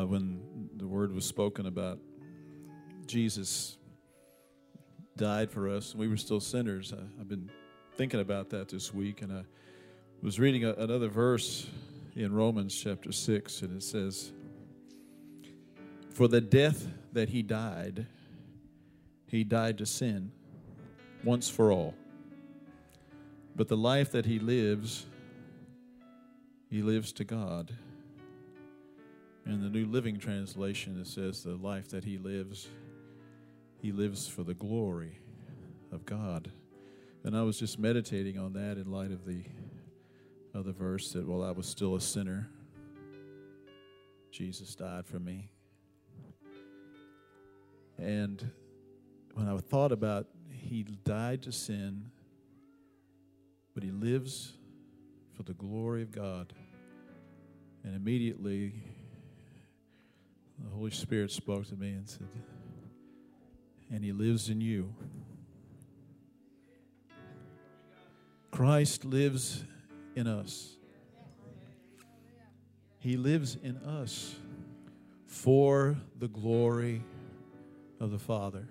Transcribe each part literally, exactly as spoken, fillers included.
when the word was spoken about Jesus died for us, and we were still sinners. I, I've been thinking about that this week, and I was reading a, another verse in Romans chapter six, and it says, "For the death that he died, he died to sin once for all. But the life that he lives, he lives to God." In the New Living Translation, it says, "The life that he lives, he lives for the glory of God." And I was just meditating on that in light of the other verse that while I was still a sinner, Jesus died for me. And when I thought about he died to sin, but he lives for the glory of God, and immediately the Holy Spirit spoke to me and said, "And he lives in you." Christ lives in us. He lives in us for the glory of the Father.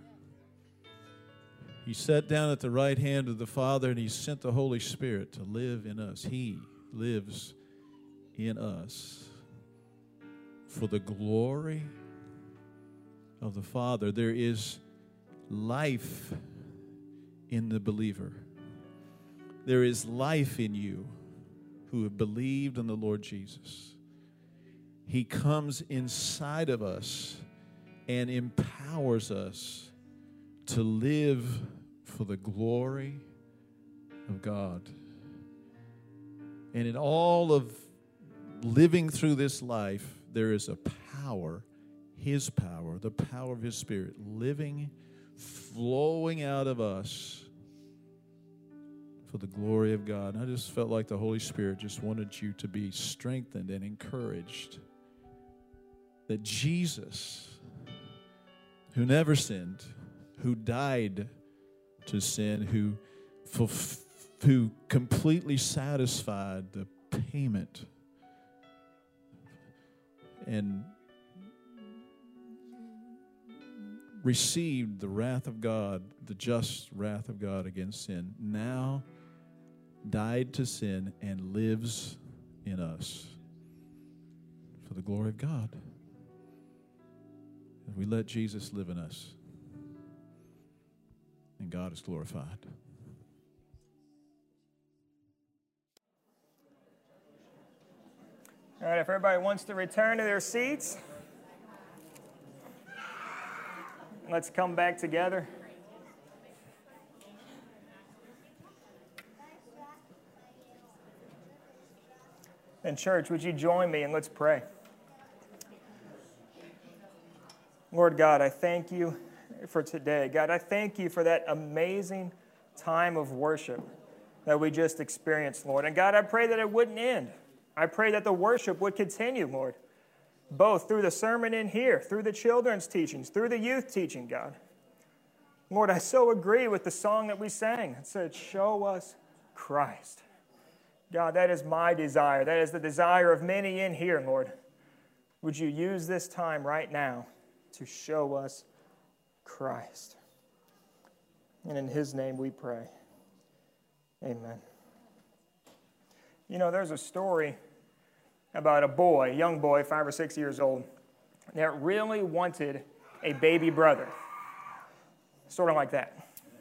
He sat down at the right hand of the Father, and he sent the Holy Spirit to live in us. He lives in us for the glory of the Father. There is life in the believer. There is life in you who have believed in the Lord Jesus. He comes inside of us and empowers us to live for the glory of God. And in all of living through this life, there is a power, His power, the power of His Spirit, living, flowing out of us for the glory of God. And I just felt like the Holy Spirit just wanted you to be strengthened and encouraged that Jesus, who never sinned, who died to sin, who, fulf- who completely satisfied the payment and received the wrath of God, the just wrath of God against sin, now died to sin and lives in us for the glory of God. And we let Jesus live in us, and God is glorified. All right, if everybody wants to return to their seats, let's come back together. And church, would you join me and let's pray. Lord God, I thank you for today. God, I thank you for that amazing time of worship that we just experienced, Lord. And God, I pray that it wouldn't end. I pray that the worship would continue, Lord, both through the sermon in here, through the children's teachings, through the youth teaching, God. Lord, I so agree with the song that we sang. It said, "Show us Christ." God, that is my desire. That is the desire of many in here, Lord. Would you use this time right now to show us Christ? And in His name we pray. Amen. You know, there's a story about a boy, a young boy, five or six years old, that really wanted a baby brother. Sort of like that.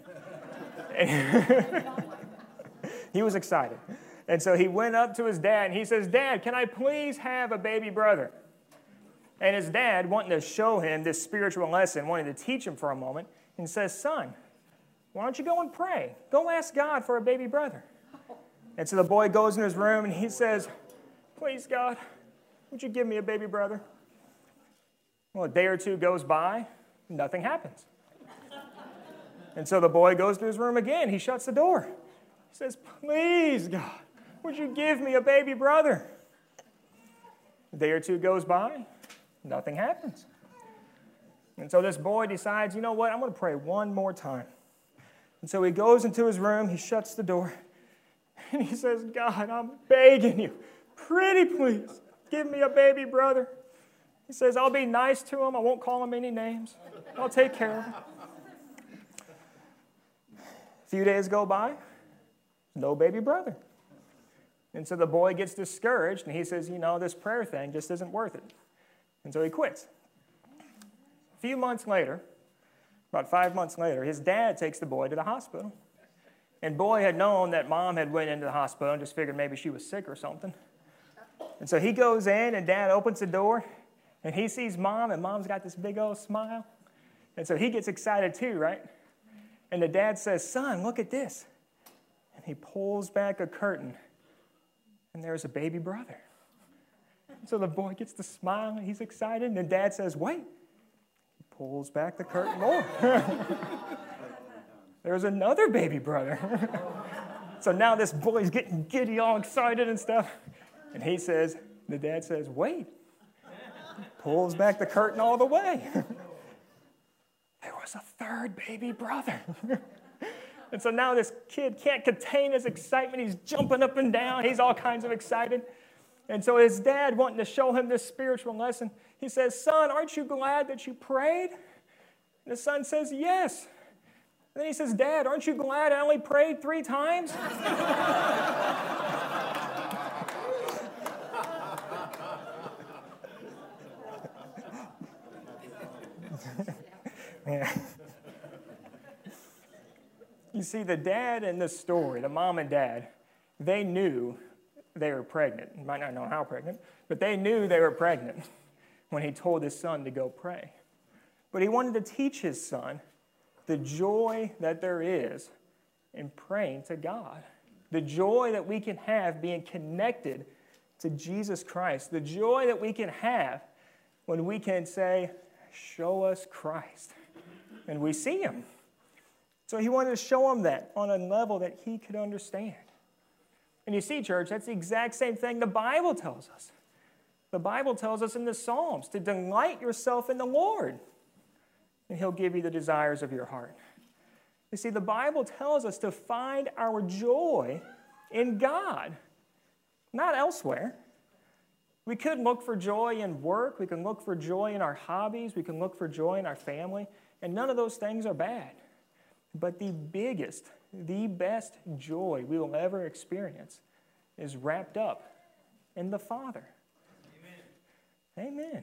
He was excited. And so he went up to his dad and he says, "Dad, can I please have a baby brother?" And his dad, wanting to show him this spiritual lesson, wanting to teach him for a moment, and says, "Son, why don't you go and pray? Go ask God for a baby brother." And so the boy goes in his room and he says, "Please, God, would you give me a baby brother?" Well, a day or two goes by, nothing happens. And so the boy goes to his room again. He shuts the door. He says, "Please, God, would you give me a baby brother?" A day or two goes by, nothing happens. And so this boy decides, you know what, I'm going to pray one more time. And so he goes into his room, he shuts the door, and he says, "God, I'm begging you, pretty please, give me a baby brother." He says, I'll be nice to him. I won't call him any names. I'll take care of him. A few days go by, no baby brother. And so the boy gets discouraged, and he says, you know, this prayer thing just isn't worth it. And so he quits. A few months later, about five months later, his dad takes the boy to the hospital. And boy had known that mom had went into the hospital and just figured maybe she was sick or something. And so he goes in, and dad opens the door, and he sees mom, and mom's got this big old smile. And so he gets excited too, right? And the dad says, son, look at this. And he pulls back a curtain, and there's a baby brother. So the boy gets to smile, and he's excited, and the dad says, wait. He pulls back the curtain more. There's another baby brother. So now this boy's getting giddy, all excited and stuff. And he says, the dad says, wait. Pulls back the curtain all the way. There was a third baby brother. And so now this kid can't contain his excitement. He's jumping up and down. He's all kinds of excited. And so his dad, wanting to show him this spiritual lesson, he says, son, aren't you glad that you prayed? And the son says, yes. And then he says, Dad, aren't you glad I only prayed three times? Yeah. You see, the dad in this story, the mom and dad, they knew they were pregnant. You might not know how pregnant, but they knew they were pregnant when he told his son to go pray. But he wanted to teach his son the joy that there is in praying to God, the joy that we can have being connected to Jesus Christ, the joy that we can have when we can say, show us Christ, and we see him. So he wanted to show him that on a level that he could understand. And you see, church, that's the exact same thing the Bible tells us. The Bible tells us in the Psalms to delight yourself in the Lord, and he'll give you the desires of your heart. You see, the Bible tells us to find our joy in God, not elsewhere. We could look for joy in work. We can look for joy in our hobbies. We can look for joy in our family. And none of those things are bad. But the biggest, the best joy we will ever experience is wrapped up in the Father. Amen. Amen.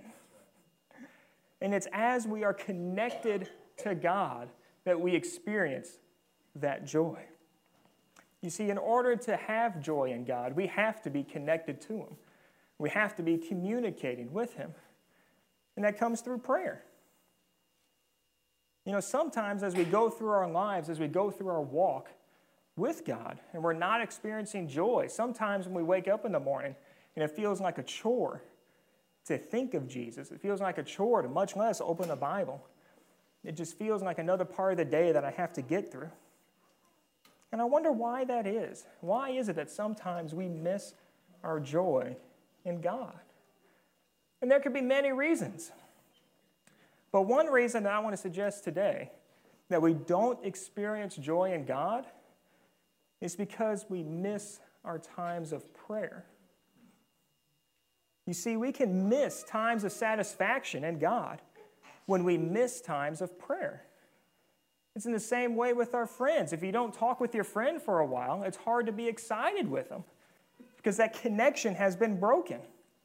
And it's as we are connected to God that we experience that joy. You see, in order to have joy in God, we have to be connected to him. We have to be communicating with him. And that comes through prayer. You know, sometimes as we go through our lives, as we go through our walk with God, and we're not experiencing joy, sometimes when we wake up in the morning and it feels like a chore to think of Jesus, it feels like a chore to much less open the Bible. It just feels like another part of the day that I have to get through. And I wonder why that is. Why is it that sometimes we miss our joy in God? And there could be many reasons. But one reason that I want to suggest today that we don't experience joy in God is because we miss our times of prayer. You see, we can miss times of satisfaction in God when we miss times of prayer. It's in the same way with our friends. If you don't talk with your friend for a while, it's hard to be excited with them because that connection has been broken.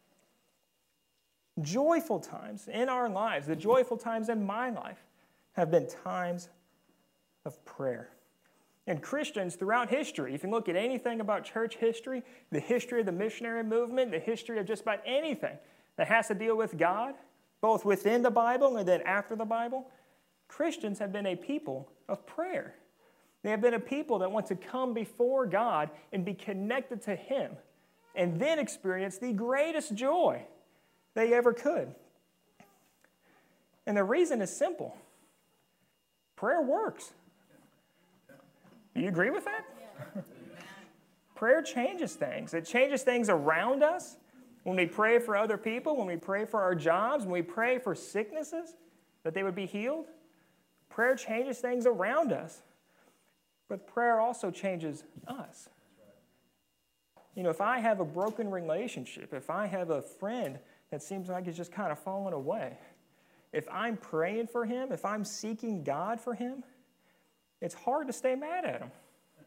Joyful times in our lives, the joyful times in my life, have been times of prayer. And Christians throughout history, if you look at anything about church history, the history of the missionary movement, the history of just about anything that has to deal with God, both within the Bible and then after the Bible, Christians have been a people of prayer. They have been a people that want to come before God and be connected to him and then experience the greatest joy they ever could. And the reason is simple. Prayer works. Do you agree with that? Yeah. Prayer changes things. It changes things around us. When we pray for other people, when we pray for our jobs, when we pray for sicknesses, that they would be healed, prayer changes things around us. But prayer also changes us. You know, if I have a broken relationship, if I have a friend that seems like it's just kind of falling away. If I'm praying for him, if I'm seeking God for him, it's hard to stay mad at him.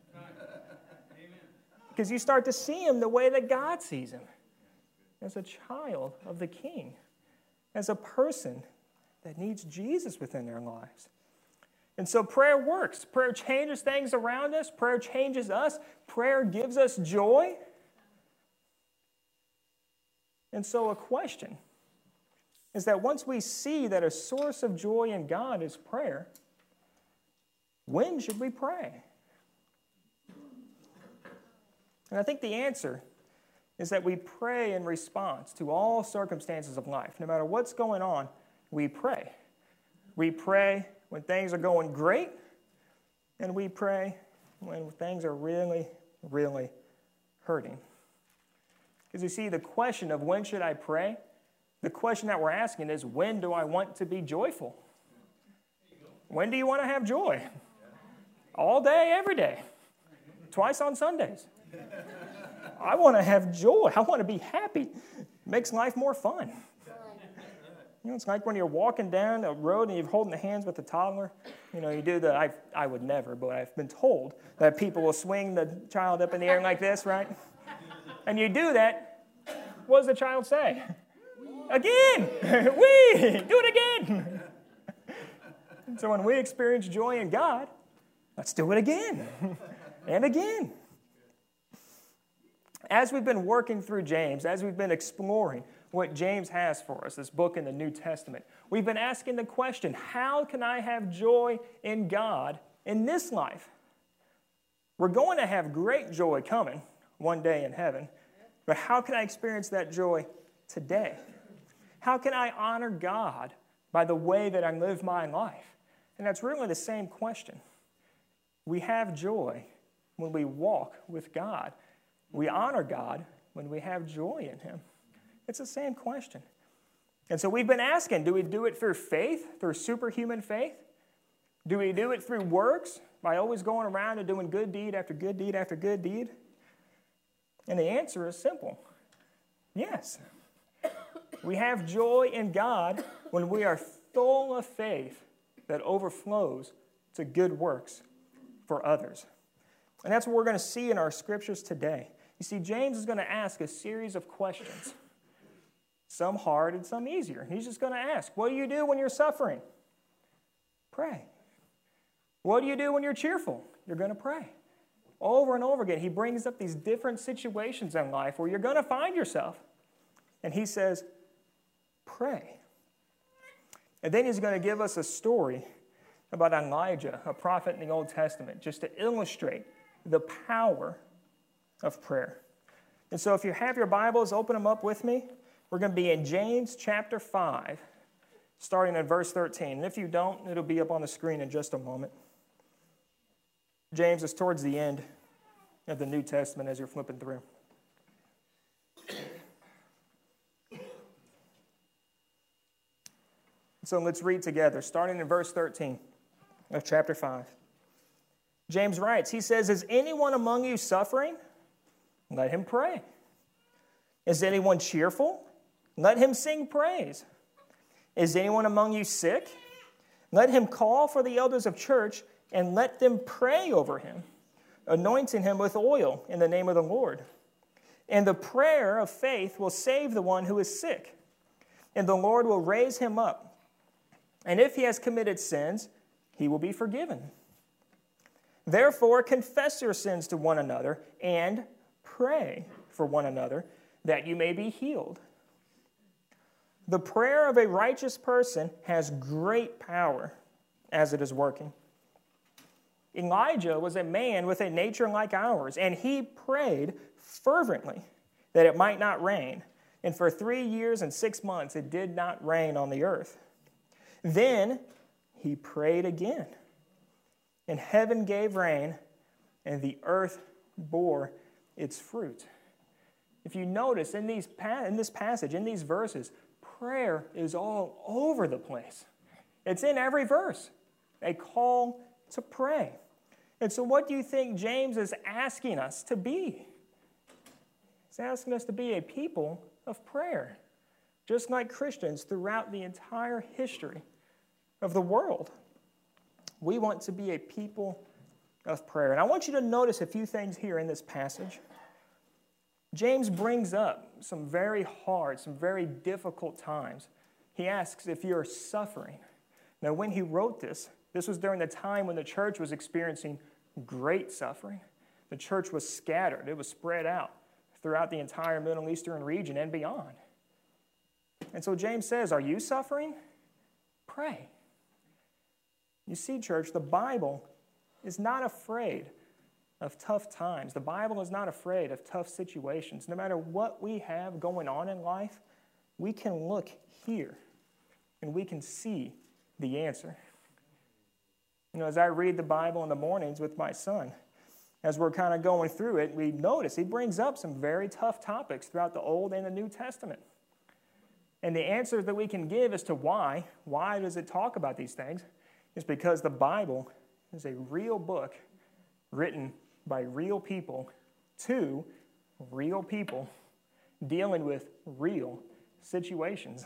Because you start to see him the way that God sees him, as a child of the King, as a person that needs Jesus within their lives. And so prayer works. Prayer changes things around us. Prayer changes us. Prayer gives us joy. And so a question is that once we see that a source of joy in God is prayer, when should we pray? And I think the answer is that we pray in response to all circumstances of life. No matter what's going on, we pray. We pray when things are going great, and we pray when things are really, really hurting. Because you see, the question of when should I pray, the question that we're asking is, when do I want to be joyful? When do you want to have joy? All day, every day. Twice on Sundays. I want to have joy. I want to be happy. It makes life more fun. You know, it's like when you're walking down a road and you're holding the hands with a toddler. You know, you do the, I I would never, but I've been told that people will swing the child up in the air like this, right? And you do that, what does the child say? Again! We! Do it again! And so when we experience joy in God, let's do it again and again. As we've been working through James, as we've been exploring what James has for us, this book in the New Testament, we've been asking the question, how can I have joy in God in this life? We're going to have great joy coming one day in heaven, but how can I experience that joy today? How can I honor God by the way that I live my life? And that's really the same question. We have joy when we walk with God. We honor God when we have joy in him. It's the same question. And so we've been asking, do we do it through faith, through superhuman faith? Do we do it through works, by always going around and doing good deed after good deed after good deed? And the answer is simple. Yes. We have joy in God when we are full of faith that overflows to good works for others. And that's what we're going to see in our scriptures today. You see, James is going to ask a series of questions, some hard and some easier. He's just going to ask, what do you do when you're suffering? Pray. What do you do when you're cheerful? You're going to pray. Over and over again, he brings up these different situations in life where you're going to find yourself. And he says, pray. And then he's going to give us a story about Elijah, a prophet in the Old Testament, just to illustrate the power of prayer. And so if you have your Bibles, open them up with me. We're going to be in James chapter five, starting at verse thirteen. And if you don't, it'll be up on the screen in just a moment. James is towards the end of the New Testament as you're flipping through. So let's read together, starting in verse thirteen of chapter five. James writes, he says, is anyone among you suffering? Let him pray. Is anyone cheerful? Let him sing praise. Is anyone among you sick? Let him call for the elders of church and let them pray over him, anointing him with oil in the name of the Lord. And the prayer of faith will save the one who is sick, and the Lord will raise him up. And if he has committed sins, he will be forgiven. Therefore, confess your sins to one another and pray for one another that you may be healed. The prayer of a righteous person has great power as it is working. Elijah was a man with a nature like ours, and he prayed fervently that it might not rain. And for three years and six months, it did not rain on the earth. Then he prayed again, and heaven gave rain, and the earth bore its fruit. If you notice in these in this passage, in these verses, prayer is all over the place. It's in every verse, a call to pray. And so what do you think James is asking us to be? He's asking us to be a people of prayer. just like Christians throughout the entire history of the world. We want to be a people of prayer. And I want you to notice a few things here in this passage. James brings up some very hard, some very difficult times. He asks if you're suffering. Now, when he wrote this, this was during the time when the church was experiencing great suffering. The church was scattered. It was spread out throughout the entire Middle Eastern region and beyond. And so James says, are you suffering? Pray. You see, church, the Bible is not afraid of tough times. The Bible is not afraid of tough situations. No matter what we have going on in life, we can look here and we can see the answer. You know, as I read the Bible in the mornings with my son, as we're kind of going through it, we notice he brings up some very tough topics throughout the Old and the New Testament. And the answer that we can give as to why, why does it talk about these things, is because the Bible is a real book written by real people to real people dealing with real situations.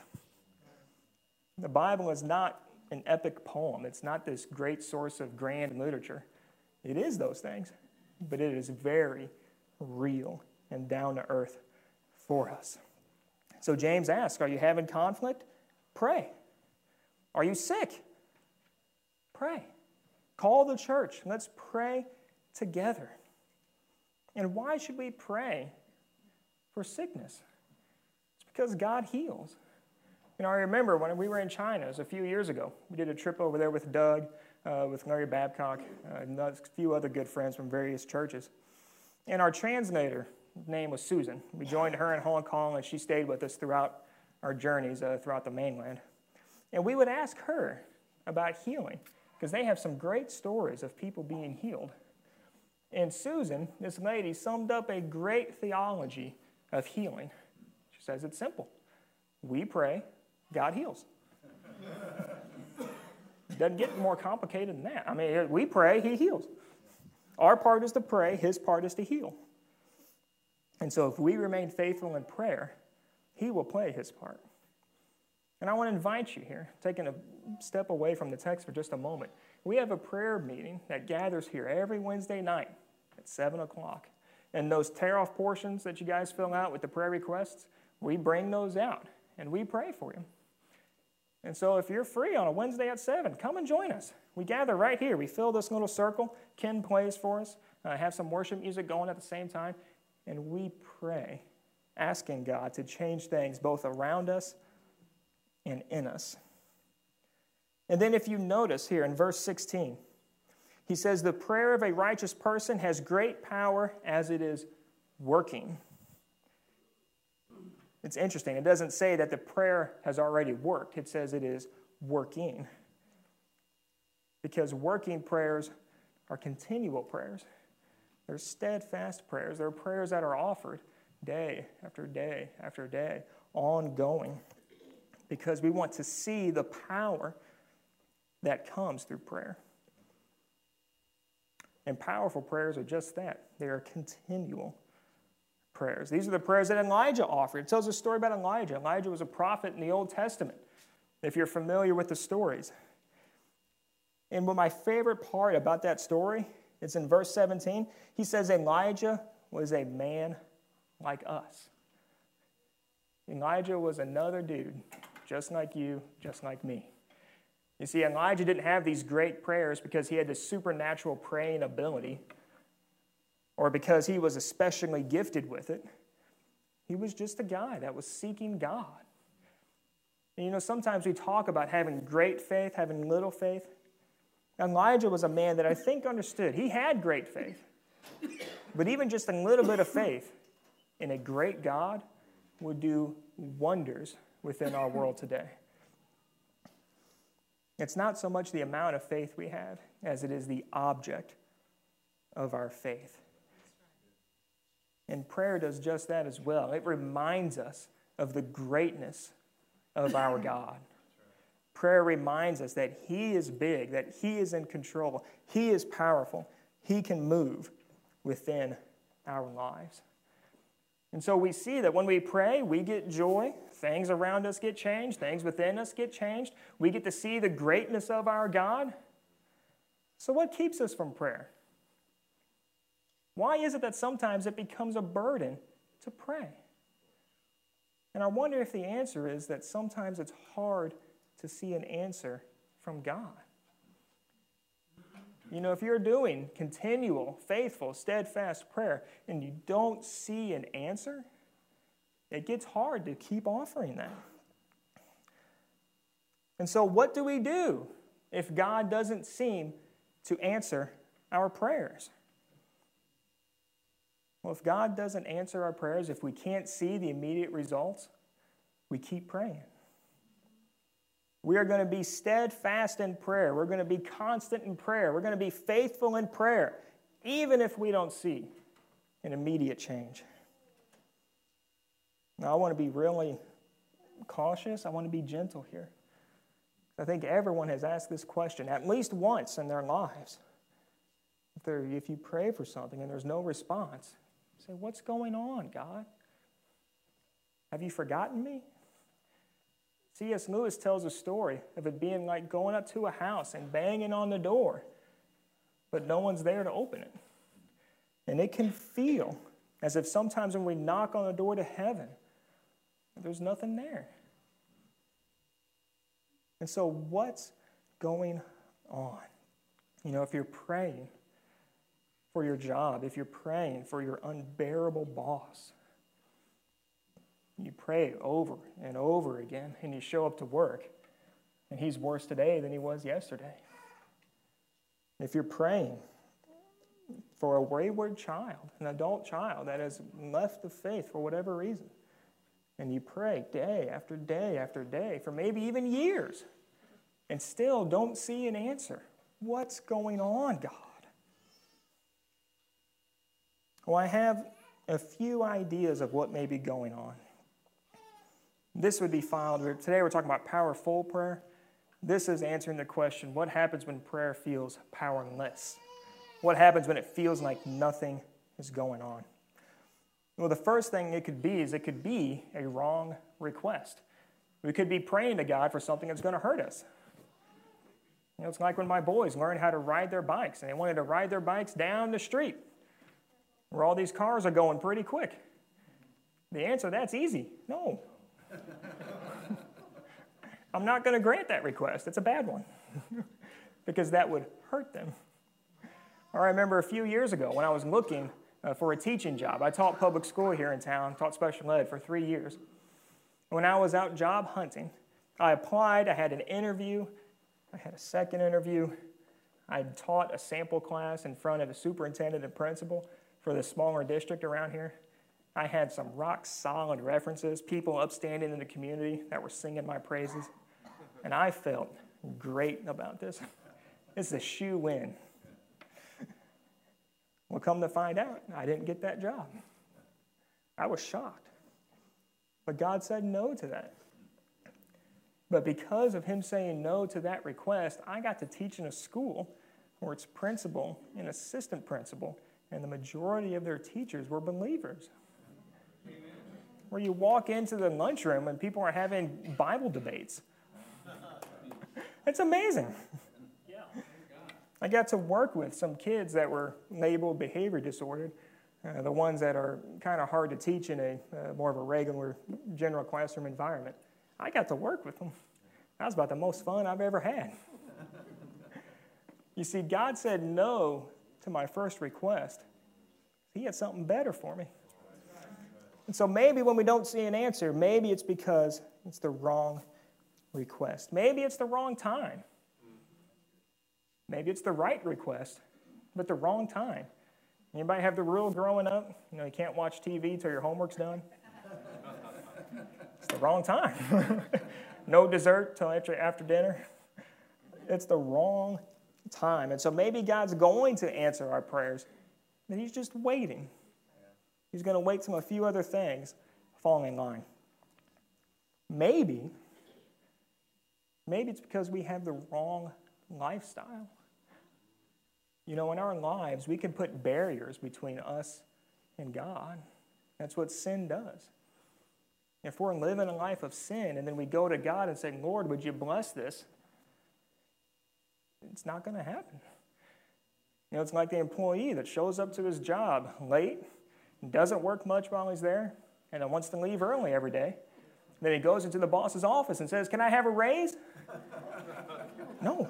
The Bible is not an epic poem. It's not this great source of grand literature. It is those things, but it is very real and down to earth for us. So James asks, are you having conflict? Pray. Are you sick? Pray. Call the church. Let's pray together. And why should we pray for sickness? It's because God heals. You know, I remember when we were in China, it was a few years ago. We did a trip over there with Doug, uh, with Larry Babcock, uh, and a few other good friends from various churches. And our translator name was Susan. We joined her in Hong Kong, and she stayed with us throughout our journeys uh, throughout the mainland. And we would ask her about healing, because they have some great stories of people being healed. And Susan, this lady, summed up a great theology of healing. She says it's simple. We pray, God heals. It doesn't get more complicated than that. I mean, we pray, he heals. Our part is to pray, his part is to heal. And so if we remain faithful in prayer, he will play his part. And I want to invite you here, taking a step away from the text for just a moment. We have a prayer meeting that gathers here every Wednesday night at seven o'clock. And those tear-off portions that you guys fill out with the prayer requests, we bring those out and we pray for you. And so if you're free on a Wednesday at seven, come and join us. We gather right here. We fill this little circle. Ken plays for us, uh, have some worship music going at the same time, and we pray, asking God to change things both around us and in us. And then if you notice here in verse sixteen, he says, the prayer of a righteous person has great power as it is working. It's interesting. It doesn't say that the prayer has already worked. It says it is working. Because working prayers are continual prayers. They're steadfast prayers. They're prayers that are offered day after day after day, ongoing. Because we want to see the power that comes through prayer. And powerful prayers are just that. They are continual prayers. These are the prayers that Elijah offered. It tells a story about Elijah. Elijah was a prophet in the Old Testament, if you're familiar with the stories. And what my favorite part about that story, it's in verse seventeen. He says Elijah was a man like us. Elijah was another dude, just like you, just like me. You see, Elijah didn't have these great prayers because he had this supernatural praying ability or because he was especially gifted with it. He was just a guy that was seeking God. And you know, sometimes we talk about having great faith, having little faith. Elijah was a man that I think understood. He had great faith. But even just a little bit of faith in a great God would do wonders within our world today. It's not so much the amount of faith we have as it is the object of our faith. And prayer does just that as well. It reminds us of the greatness of our God. Prayer reminds us that he is big, that he is in control, he is powerful, he can move within our lives. And so we see that when we pray, we get joy things around us get changed, things within us get changed. We get to see the greatness of our God. So what keeps us from prayer? Why is it that sometimes it becomes a burden to pray? And I wonder if the answer is that sometimes it's hard to see an answer from God. You know, if you're doing continual, faithful, steadfast prayer and you don't see an answer, it gets hard to keep offering that. And so what do we do if God doesn't seem to answer our prayers? Well, if God doesn't answer our prayers, if we can't see the immediate results, we keep praying. We are going to be steadfast in prayer. We're going to be constant in prayer. We're going to be faithful in prayer, even if we don't see an immediate change. Now, I want to be really cautious. I want to be gentle here. I think everyone has asked this question at least once in their lives. If, they're, if you pray for something and there's no response, say, what's going on, God? Have you forgotten me? C S Lewis tells a story of it being like going up to a house and banging on the door, but no one's there to open it. And it can feel as if sometimes when we knock on the door to heaven, there's nothing there. And so what's going on? You know, if you're praying for your job, if you're praying for your unbearable boss, you pray over and over again, and you show up to work, and he's worse today than he was yesterday. If you're praying for a wayward child, an adult child that has left the faith for whatever reason, and you pray day after day after day for maybe even years, and still don't see an answer, what's going on, God? Well, I have a few ideas of what may be going on. This would be filed. Today we're talking about powerful prayer. This is answering the question, what happens when prayer feels powerless? What happens when it feels like nothing is going on? Well, the first thing it could be is it could be a wrong request. We could be praying to God for something that's going to hurt us. You know, it's like when my boys learned how to ride their bikes, and they wanted to ride their bikes down the street where all these cars are going pretty quick. The answer, that's easy. No. I'm not going to grant that request. It's a bad one because that would hurt them. Or I remember a few years ago when I was looking uh, for a teaching job. I taught public school here in town, taught special ed for three years. When I was out job hunting, I applied, I had an interview, I had a second interview. I had taught a sample class in front of the superintendent and principal for the smaller district around here. I had some rock-solid references, people upstanding in the community that were singing my praises. And I felt great about this. It's a shoe-in. Well, come to find out, I didn't get that job. I was shocked. But God said no to that. But because of him saying no to that request, I got to teach in a school where its principal and assistant principal and the majority of their teachers were believers. Where you walk into the lunchroom and people are having Bible debates. It's amazing. I got to work with some kids that were labeled behavior disordered, uh, the ones that are kind of hard to teach in a uh, more of a regular general classroom environment. I got to work with them. That was about the most fun I've ever had. You see, God said no to my first request. He had something better for me. And so maybe when we don't see an answer, maybe it's because it's the wrong request. Maybe it's the wrong time. Maybe it's the right request, but the wrong time. Anybody have the rule growing up? You know, you can't watch T V till your homework's done. It's the wrong time. No dessert till after, after dinner. It's the wrong time. And so maybe God's going to answer our prayers, but he's just waiting. He's going to wait till a few other things fall in line. Maybe, maybe it's because we have the wrong lifestyle. You know, in our lives, we can put barriers between us and God. That's what sin does. If we're living a life of sin and then we go to God and say, Lord, would you bless this? It's not going to happen. You know, it's like the employee that shows up to his job late, doesn't work much while he's there, and then wants to leave early every day. Then he goes into the boss's office and says, can I have a raise? No.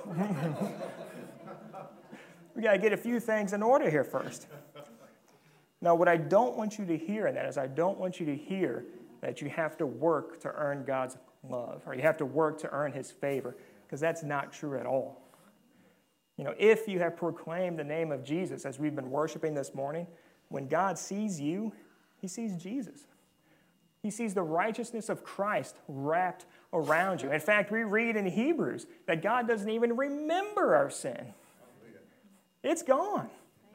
We got to get a few things in order here first. Now, what I don't want you to hear in that is I don't want you to hear that you have to work to earn God's love or you have to work to earn his favor, because that's not true at all. You know, if you have proclaimed the name of Jesus as we've been worshiping this morning, when God sees you, he sees Jesus. He sees the righteousness of Christ wrapped around you. In fact, we read in Hebrews that God doesn't even remember our sin. It's gone.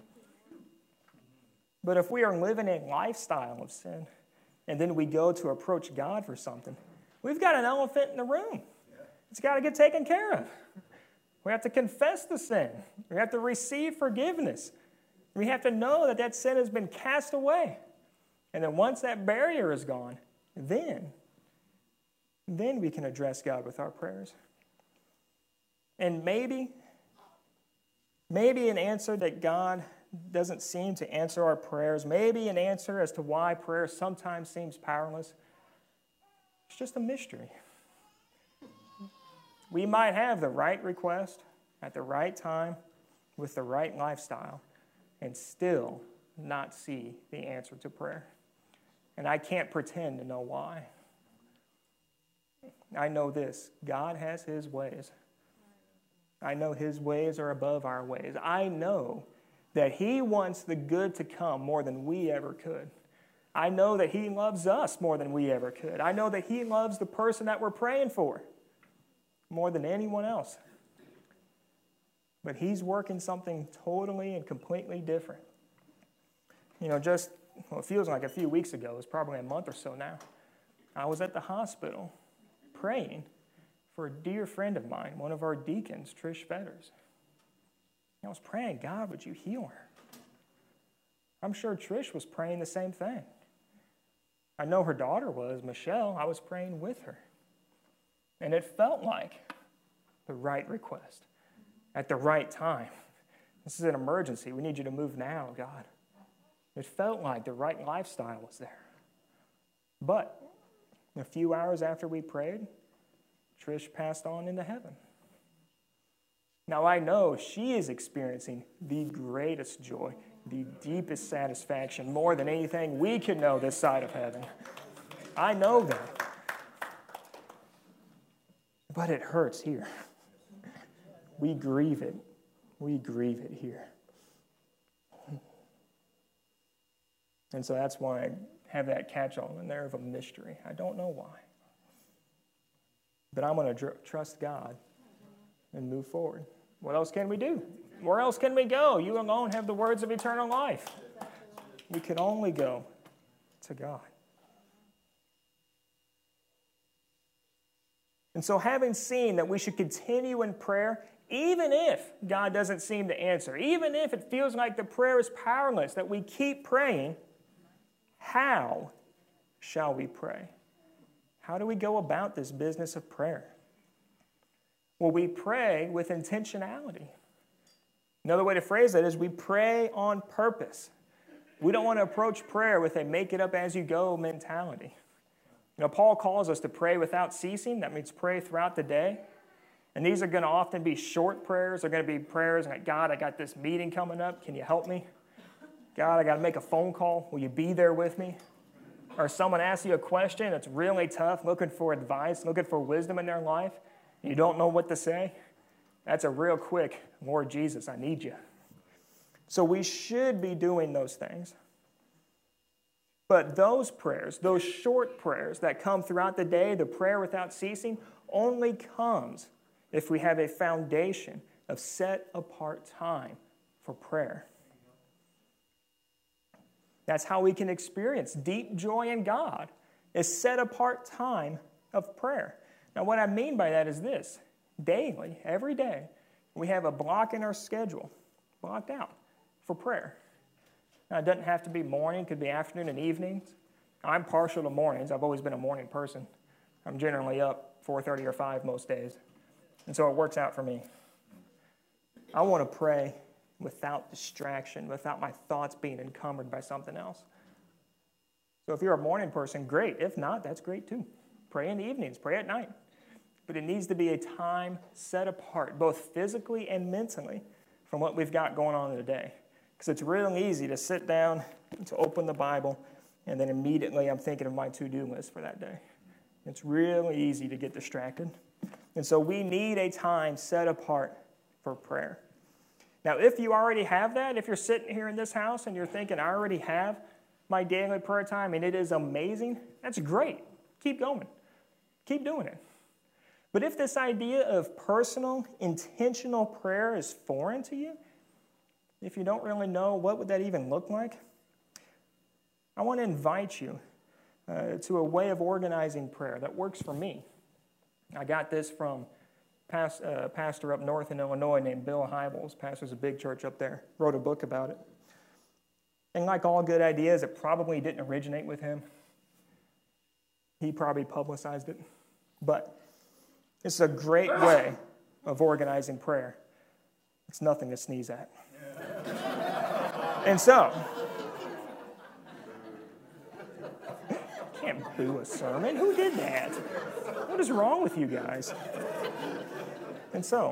But if we are living a lifestyle of sin, and then we go to approach God for something, we've got an elephant in the room. It's got to get taken care of. We have to confess the sin. We have to receive forgiveness. We have to know that that sin has been cast away. And then once that barrier is gone, then, then we can address God with our prayers. And maybe, maybe an answer that God doesn't seem to answer our prayers, maybe an answer as to why prayer sometimes seems powerless, it's just a mystery. We might have the right request at the right time with the right lifestyle and still not see the answer to prayer. And I can't pretend to know why. I know this: God has his ways. I know his ways are above our ways. I know that he wants the good to come more than we ever could. I know that he loves us more than we ever could. I know that he loves the person that we're praying for more than anyone else. But he's working something totally and completely different. You know, just, well, it feels like a few weeks ago, it's probably a month or so now, I was at the hospital praying for a dear friend of mine, one of our deacons, Trish Fetters. I was praying, God, would you heal her? I'm sure Trish was praying the same thing. I know her daughter was, Michelle. I was praying with her. And it felt like the right request at the right time. This is an emergency. We need you to move now, God. It felt like the right lifestyle was there. But a few hours after we prayed, Trish passed on into heaven. Now, I know she is experiencing the greatest joy, the deepest satisfaction, more than anything we can know this side of heaven. I know that. But it hurts here. We grieve it. We grieve it here. And so that's why I have that catch-all in there of a mystery. I don't know why. But I'm going to dr- trust God and move forward. What else can we do? Where else can we go? You alone have the words of eternal life. We can only go to God. And so having seen that we should continue in prayer, even if God doesn't seem to answer, even if it feels like the prayer is powerless, that we keep praying, how shall we pray? How do we go about this business of prayer? Well, we pray with intentionality. Another way to phrase that is we pray on purpose. We don't want to approach prayer with a make-it-up-as-you-go mentality. You know, Paul calls us to pray without ceasing. That means pray throughout the day. And these are going to often be short prayers. They're going to be prayers like, God, I got this meeting coming up. Can you help me? God, I got to make a phone call. Will you be there with me? Or someone asks you a question that's really tough, looking for advice, looking for wisdom in their life. You don't know what to say. That's a real quick, Lord Jesus, I need you. So we should be doing those things. But those prayers, those short prayers that come throughout the day, the prayer without ceasing, only comes if we have a foundation of set-apart time for prayer. That's how we can experience deep joy in God, is set-apart time of prayer. Now, what I mean by that is this. Daily, every day, we have a block in our schedule, blocked out for prayer. Now, it doesn't have to be morning. It could be afternoon and evenings. I'm partial to mornings. I've always been a morning person. I'm generally up four thirty or five most days. And so it works out for me. I want to pray without distraction, without my thoughts being encumbered by something else. So if you're a morning person, great. If not, that's great too. Pray in the evenings, pray at night. But it needs to be a time set apart, both physically and mentally, from what we've got going on in the day. Because it's really easy to sit down, to open the Bible, and then immediately I'm thinking of my to-do list for that day. It's really easy to get distracted. And so we need a time set apart for prayer. Now, if you already have that, if you're sitting here in this house and you're thinking, I already have my daily prayer time and it is amazing, that's great. Keep going. Keep doing it. But if this idea of personal, intentional prayer is foreign to you, if you don't really know what would that even look like, I want to invite you uh, to a way of organizing prayer that works for me. I got this from past, uh, pastor up north in Illinois named Bill Hybels, pastors a big church up there, wrote a book about it. And like all good ideas, it probably didn't originate with him. He probably publicized it. But this is a great way of organizing prayer. It's nothing to sneeze at. And so, can't boo a sermon. Who did that? What is wrong with you guys? And so,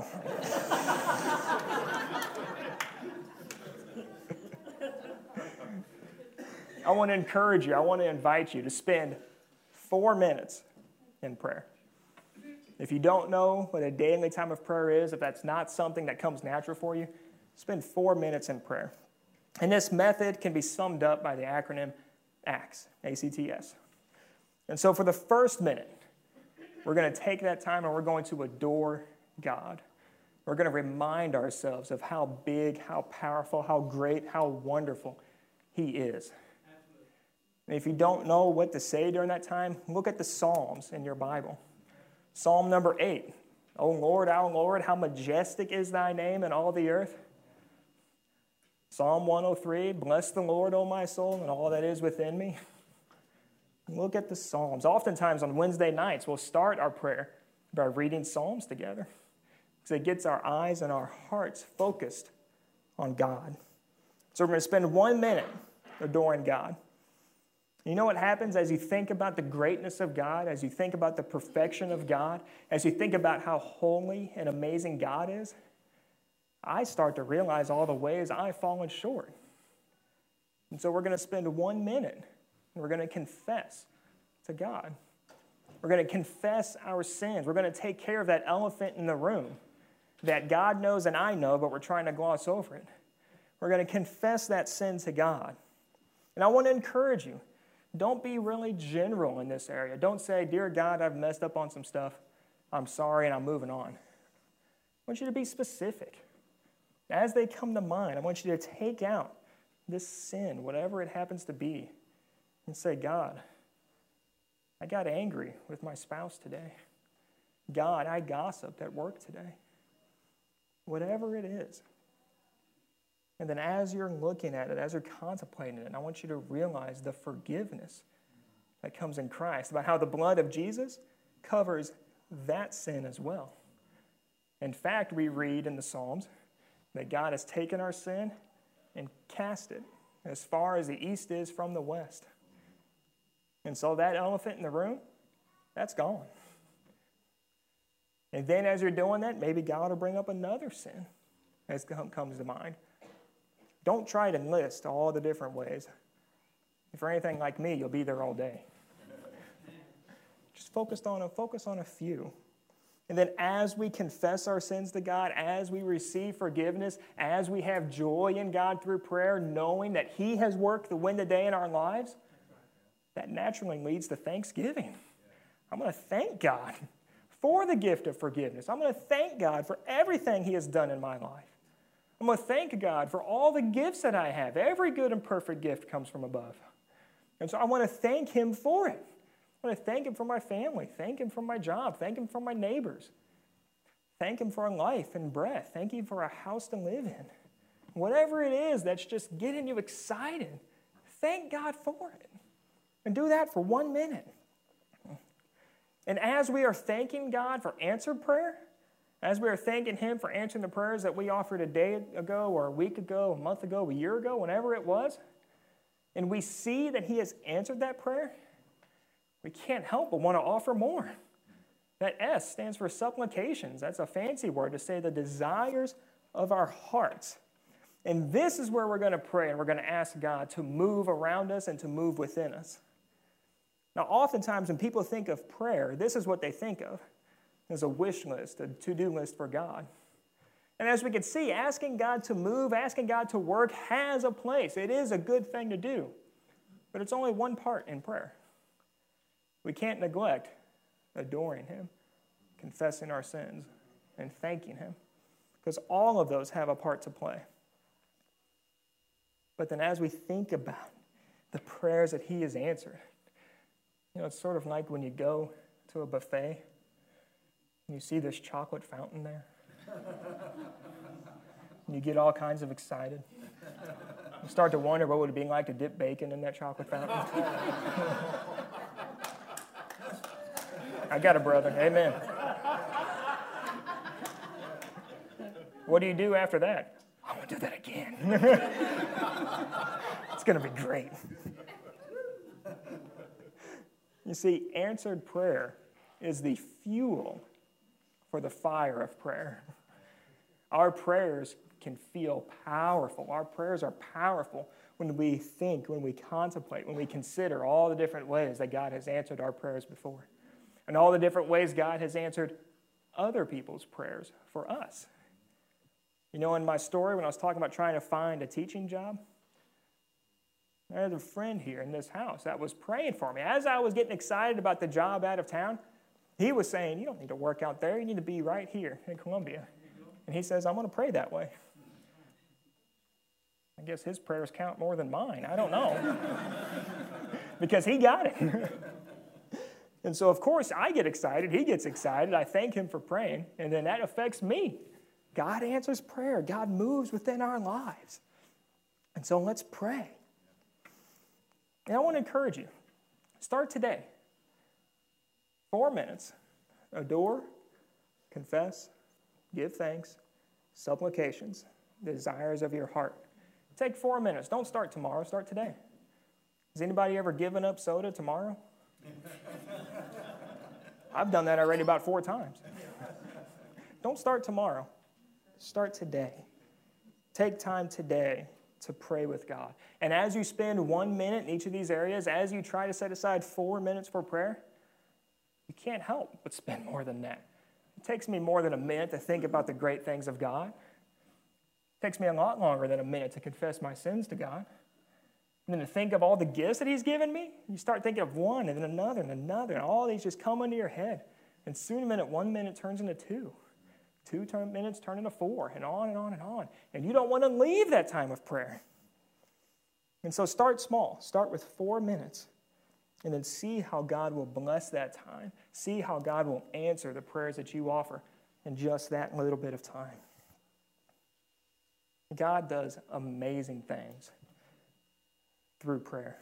I want to encourage you, I want to invite you to spend four minutes in prayer. If you don't know what a daily time of prayer is, if that's not something that comes natural for you, spend four minutes in prayer. And this method can be summed up by the acronym ACTS, A C T S. And so for the first minute, we're going to take that time and we're going to adore God. We're going to remind ourselves of how big, how powerful, how great, how wonderful He is. And if you don't know what to say during that time, look at the Psalms in your Bible. Psalm number eight. O Lord, our Lord, how majestic is thy name in all the earth. Psalm one oh three, bless the Lord, O my soul, and all that is within me. Look at the Psalms. Oftentimes on Wednesday nights, we'll start our prayer by reading Psalms together because it gets our eyes and our hearts focused on God. So we're going to spend one minute adoring God. You know what happens as you think about the greatness of God, as you think about the perfection of God, as you think about how holy and amazing God is? I start to realize all the ways I've fallen short. And so we're going to spend one minute and we're going to confess to God. We're going to confess our sins. We're going to take care of that elephant in the room that God knows and I know, but we're trying to gloss over it. We're going to confess that sin to God. And I want to encourage you, don't be really general in this area. Don't say, dear God, I've messed up on some stuff. I'm sorry and I'm moving on. I want you to be specific. As they come to mind, I want you to take out this sin, whatever it happens to be, and say, God, I got angry with my spouse today. God, I gossiped at work today. Whatever it is. And then as you're looking at it, as you're contemplating it, I want you to realize the forgiveness that comes in Christ, about how the blood of Jesus covers that sin as well. In fact, we read in the Psalms that God has taken our sin and cast it as far as the east is from the west. And so that elephant in the room, that's gone. And then as you're doing that, maybe God will bring up another sin as comes to mind. Don't try to list all the different ways. If you're anything like me, you'll be there all day. Just focus on a, focus on a few. And then as we confess our sins to God, as we receive forgiveness, as we have joy in God through prayer, knowing that He has worked to win the day in our lives, that naturally leads to thanksgiving. I'm going to thank God for the gift of forgiveness. I'm going to thank God for everything He has done in my life. I'm going to thank God for all the gifts that I have. Every good and perfect gift comes from above. And so I want to thank Him for it. I want to thank Him for my family. Thank Him for my job. Thank Him for my neighbors. Thank Him for life and breath. Thank Him for a house to live in. Whatever it is that's just getting you excited, thank God for it. And do that for one minute. And as we are thanking God for answered prayer, as we are thanking Him for answering the prayers that we offered a day ago or a week ago, a month ago, a year ago, whenever it was, and we see that He has answered that prayer, we can't help but want to offer more. That S stands for supplications. That's a fancy word to say the desires of our hearts. And this is where we're going to pray, and we're going to ask God to move around us and to move within us. Now, oftentimes when people think of prayer, this is what they think of. There's a wish list, a to-do list for God. And as we can see, asking God to move, asking God to work has a place. It is a good thing to do. But it's only one part in prayer. We can't neglect adoring Him, confessing our sins, and thanking Him. Because all of those have a part to play. But then as we think about the prayers that He has answered, you know, it's sort of like when you go to a buffet and you see this chocolate fountain there. And you get all kinds of excited. You start to wonder what would it be like to dip bacon in that chocolate fountain. I got a brother. Amen. What do you do after that? I'm going to do that again. It's going to be great. You see, answered prayer is the fuel for the fire of prayer. Our prayers can feel powerful. Our prayers are powerful when we think, when we contemplate, when we consider all the different ways that God has answered our prayers before, and all the different ways God has answered other people's prayers for us. You know, in my story, when I was talking about trying to find a teaching job, I had a friend here in this house that was praying for me. As I was getting excited about the job out of town, he was saying, you don't need to work out there. You need to be right here in Columbia. And he says, I'm going to pray that way. I guess his prayers count more than mine. I don't know. Because he got it. And so, of course, I get excited. He gets excited. I thank him for praying. And then that affects me. God answers prayer. God moves within our lives. And so let's pray. And I want to encourage you. Start today. Four minutes. Adore, confess, give thanks, supplications, desires of your heart. Take four minutes. Don't start tomorrow. Start today. Has anybody ever given up soda tomorrow? I've done that already about four times. Don't start tomorrow. Start today. Take time today to pray with God. And as you spend one minute in each of these areas, as you try to set aside four minutes for prayer, you can't help but spend more than that. It takes me more than a minute to think about the great things of God. It takes me a lot longer than a minute to confess my sins to God. And then to think of all the gifts that He's given me, you start thinking of one and then another and another, and all these just come into your head. And soon a minute, one minute turns into two. Two turn, minutes turn into four, and on and on and on. And you don't want to leave that time of prayer. And so start small. Start with four minutes. And then see how God will bless that time. See how God will answer the prayers that you offer in just that little bit of time. God does amazing things through prayer.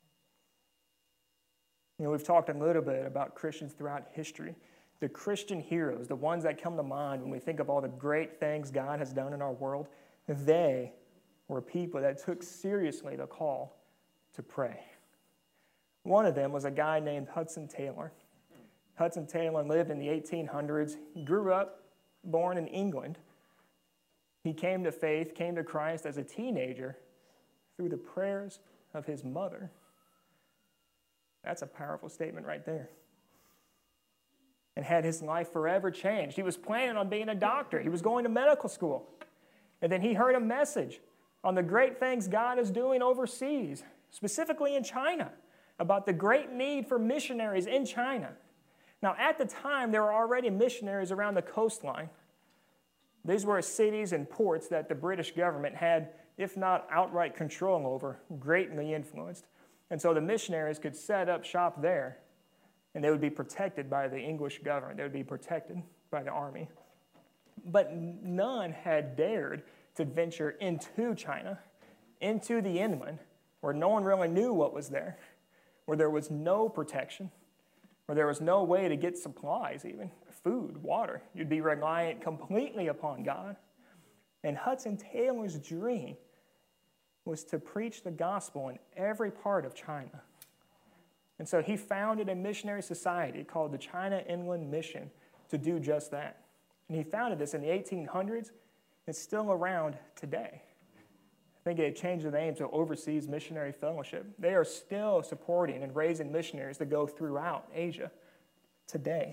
You know, we've talked a little bit about Christians throughout history. The Christian heroes, the ones that come to mind when we think of all the great things God has done in our world, they were people that took seriously the call to pray. One of them was a guy named Hudson Taylor. Hudson Taylor lived in the eighteen hundreds. He grew up, born in England. He came to faith, came to Christ as a teenager through the prayers of his mother. That's a powerful statement right there. And had his life forever changed. He was planning on being a doctor. He was going to medical school. And then he heard a message on the great things God is doing overseas, specifically in China, about the great need for missionaries in China. Now, at the time, there were already missionaries around the coastline. These were cities and ports that the British government had, if not outright control over, greatly influenced. And so the missionaries could set up shop there, and they would be protected by the English government. They would be protected by the army. But none had dared to venture into China, into the inland, where no one really knew what was there, where there was no protection, where there was no way to get supplies even, food, water. You'd be reliant completely upon God. And Hudson Taylor's dream was to preach the gospel in every part of China. And so he founded a missionary society called the China Inland Mission to do just that. And he founded this in the eighteen hundreds. It's still around today. I think they changed the name to Overseas Missionary Fellowship. They are still supporting and raising missionaries that go throughout Asia today.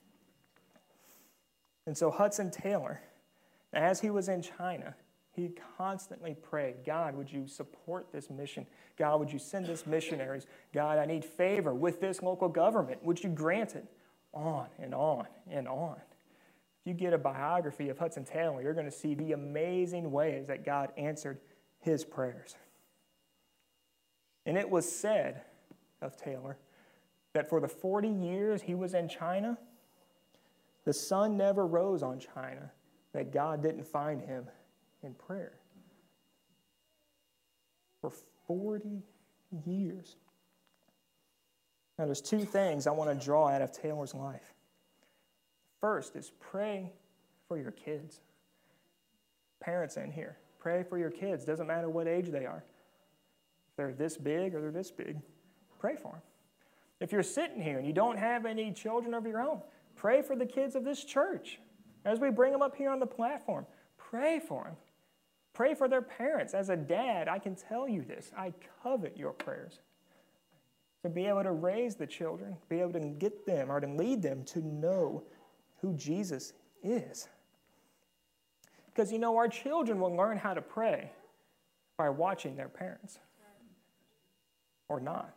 And so Hudson Taylor, as he was in China, he constantly prayed, God, would you support this mission? God, would you send us missionaries? God, I need favor with this local government. Would you grant it? On and on and on. If you get a biography of Hudson Taylor, you're going to see the amazing ways that God answered his prayers. And it was said of Taylor that for the forty years he was in China, the sun never rose on China that God didn't find him in prayer. For forty years. Now there's two things I want to draw out of Taylor's life. First is pray for your kids. Parents in here, pray for your kids. Doesn't matter what age they are. If they're this big or they're this big, pray for them. If you're sitting here and you don't have any children of your own, pray for the kids of this church. As we bring them up here on the platform, pray for them. Pray for their parents. As a dad, I can tell you this. I covet your prayers. To be able to raise the children, be able to get them or to lead them to know who Jesus is. Because, you know, our children will learn how to pray by watching their parents. Or not.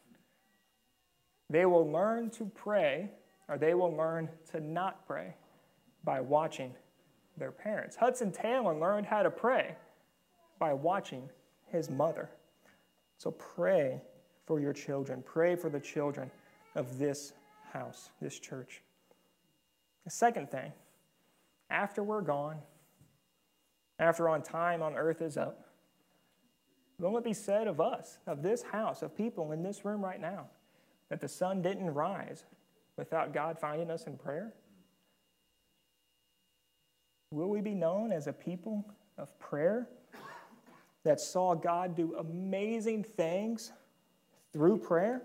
They will learn to pray, or they will learn to not pray by watching their parents. Hudson Taylor learned how to pray by watching his mother. So pray for your children. Pray for the children of this house, this church. The second thing, after we're gone, after our time on earth is up, will it be said of us, of this house, of people in this room right now, that the sun didn't rise without God finding us in prayer? Will we be known as a people of prayer that saw God do amazing things through prayer?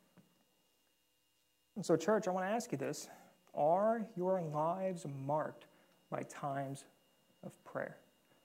And so, church, I want to ask you this. Are your lives marked by times of prayer?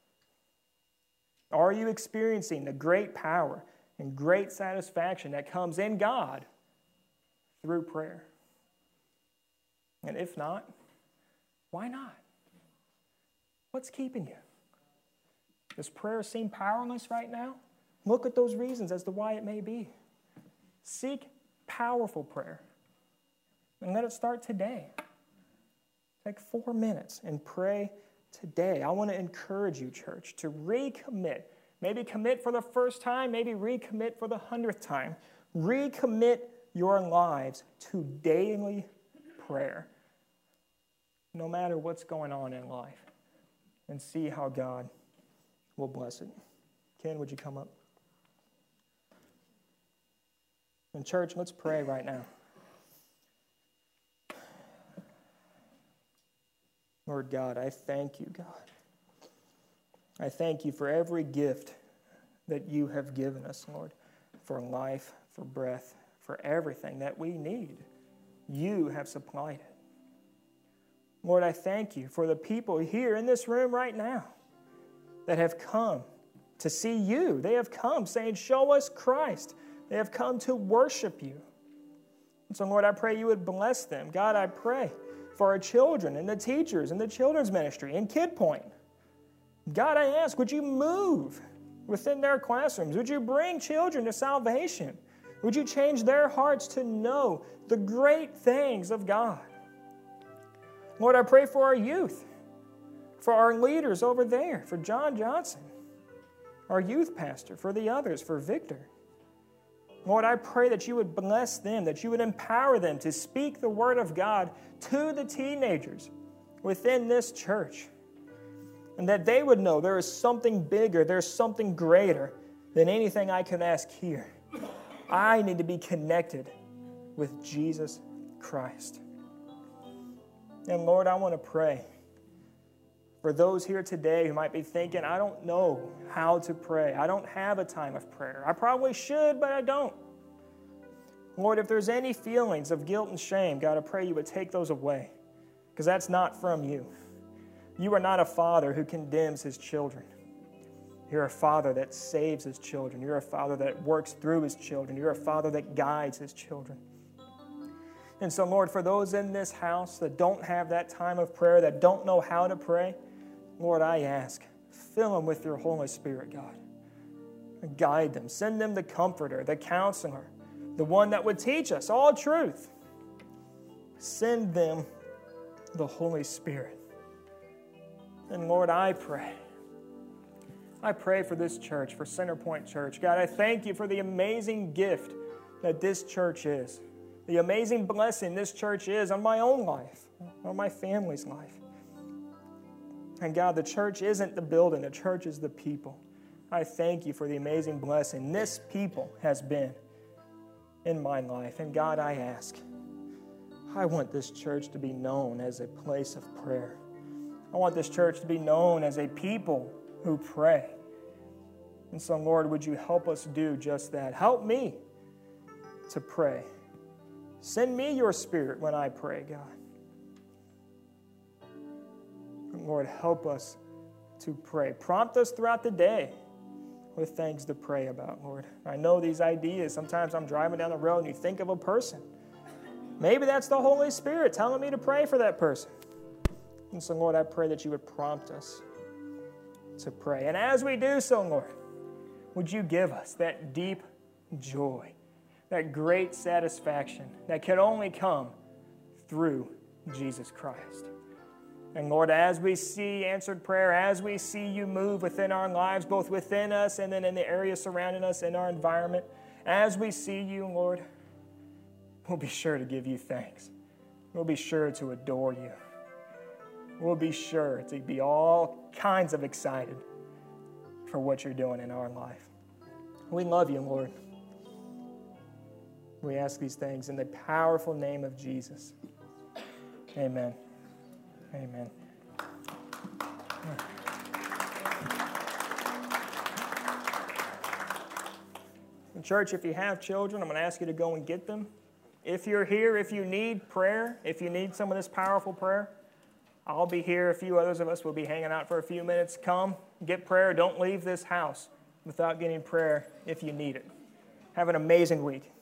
Are you experiencing the great power and great satisfaction that comes in God through prayer? And if not, why not? What's keeping you? Does prayer seem powerless right now? Look at those reasons as to why it may be. Seek powerful prayer. And let it start today. Take four minutes and pray today. I want to encourage you, church, to recommit. Maybe commit for the first time, maybe recommit for the hundredth time. Recommit your lives to daily prayer, no matter what's going on in life, and see how God will bless it. Ken, would you come up? And church, let's pray right now. Lord God, I thank you, God. I thank you for every gift that you have given us, Lord, for life, for breath, for everything that we need. You have supplied it. Lord, I thank you for the people here in this room right now that have come to see you. They have come saying, show us Christ. They have come to worship you. And so, Lord, I pray you would bless them. God, I pray for our children and the teachers and the children's ministry and Kid Point. God, I ask, would you move within their classrooms? Would you bring children to salvation? Would you change their hearts to know the great things of God? Lord, I pray for our youth, for our leaders over there, for John Johnson, our youth pastor, for the others, for Victor. Lord, I pray that you would bless them, that you would empower them to speak the word of God to the teenagers within this church, and that they would know there is something bigger, there's something greater than anything I can ask here. I need to be connected with Jesus Christ. And Lord, I want to pray for those here today who might be thinking, I don't know how to pray. I don't have a time of prayer. I probably should, but I don't. Lord, if there's any feelings of guilt and shame, God, I pray you would take those away, because that's not from you. You are not a father who condemns his children. You're a father that saves his children. You're a father that works through his children. You're a father that guides his children. And so, Lord, for those in this house that don't have that time of prayer, that don't know how to pray, Lord, I ask, fill them with your Holy Spirit, God. Guide them. Send them the comforter, the counselor, the one that would teach us all truth. Send them the Holy Spirit. And Lord, I pray. I pray for this church, for Centerpoint Church. God, I thank you for the amazing gift that this church is. The amazing blessing this church is on my own life, on my family's life. And God, the church isn't the building, the church is the people. I thank you for the amazing blessing this people has been in my life. And God, I ask, I want this church to be known as a place of prayer. I want this church to be known as a people who pray. And so, Lord, would you help us do just that? Help me to pray. Send me your Spirit when I pray, God. And Lord, help us to pray. Prompt us throughout the day with things to pray about, Lord. I know these ideas. Sometimes I'm driving down the road and you think of a person. Maybe that's the Holy Spirit telling me to pray for that person. And so, Lord, I pray that you would prompt us to pray. And as we do so, Lord, would you give us that deep joy, that great satisfaction that can only come through Jesus Christ. And Lord, as we see answered prayer, as we see you move within our lives, both within us and then in the area surrounding us in our environment, as we see you, Lord, we'll be sure to give you thanks. We'll be sure to adore you. We'll be sure to be all kinds of excited for what you're doing in our life. We love you, Lord. We ask these things in the powerful name of Jesus. Amen. Amen. And church, if you have children, I'm going to ask you to go and get them. If you're here, if you need prayer, if you need some of this powerful prayer, I'll be here. A few others of us will be hanging out for a few minutes. Come, get prayer. Don't leave this house without getting prayer if you need it. Have an amazing week.